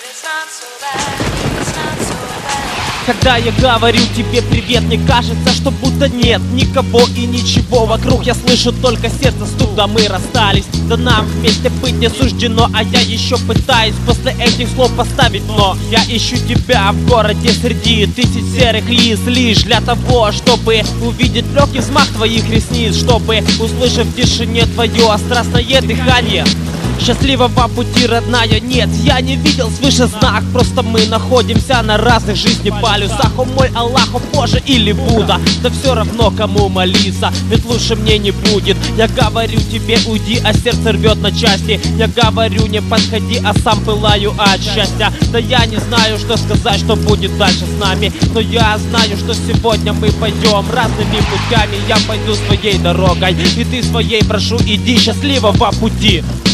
Когда я говорю тебе привет, мне кажется, что будто нет никого и ничего вокруг. Я слышу только сердце стук, да мы расстались, да нам вместе быть не суждено. А я еще пытаюсь после этих слов поставить но. Я ищу тебя в городе среди тысяч серых лиц, лишь для того, чтобы увидеть легкий взмах твоих ресниц, чтобы услышать в тишине твое страстное дыхание. Счастливого пути, родная, нет, я не видел свыше знак. Просто мы находимся на разных жизни полюсах. О мой Аллах, о Боже или Будда, да все равно кому молиться, ведь лучше мне не будет. Я говорю тебе уйди, а сердце рвет на части. Я говорю не подходи, а сам пылаю от счастья. Да я не знаю, что сказать, что будет дальше с нами, но я знаю, что сегодня мы пойдем разными путями. Я пойду своей дорогой, и ты своей, прошу, иди, счастливого пути.